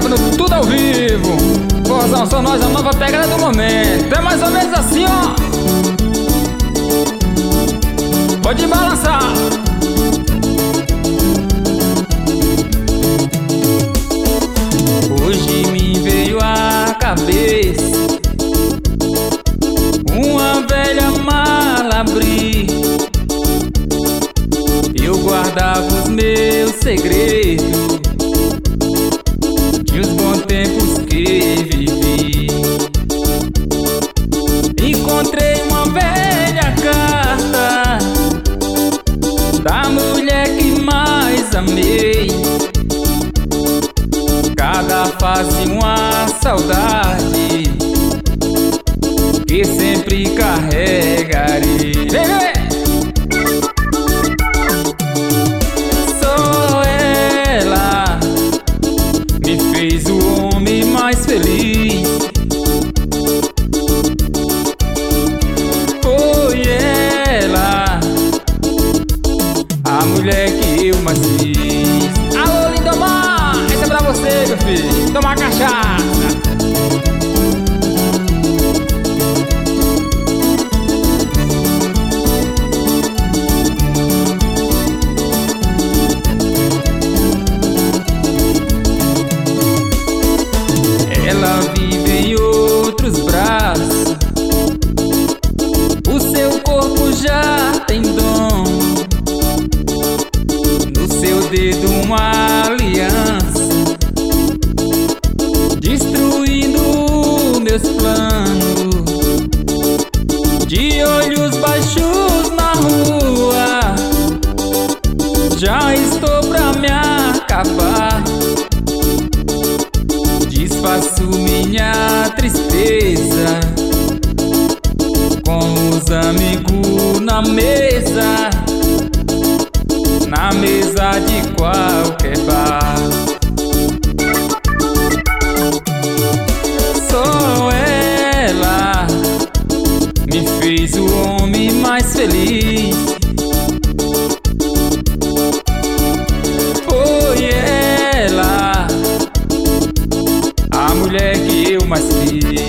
gravando tudo ao vivo. Forrozão só nós, a nova pegada do momento. É mais ou menos assim, ó. Pode balançar. Hoje me veio à cabeça uma velha mala abrir. Eu guardava os meus segredos de os bons tempos que vivi. Encontrei uma velha carta da mulher que mais amei. Cada fase uma saudade que sempre carregarei. Vem, vem! Só ela me fez o homem mais feliz. Foi ela a mulher que eu mais quis. Alô, Lindomar, essa é pra você, meu filho. Toma cachaça. Ela vive em outros braços, o seu corpo já tem dom. No seu dedo uma aliança, destruindo meus planos. De olhos baixos na rua, já estou pra me acabar. Desfaço minha tristeza com os amigos na mesa de qualquer bar. Só ela me fez o homem mais feliz. Foi ela a mulher que eu mais quis.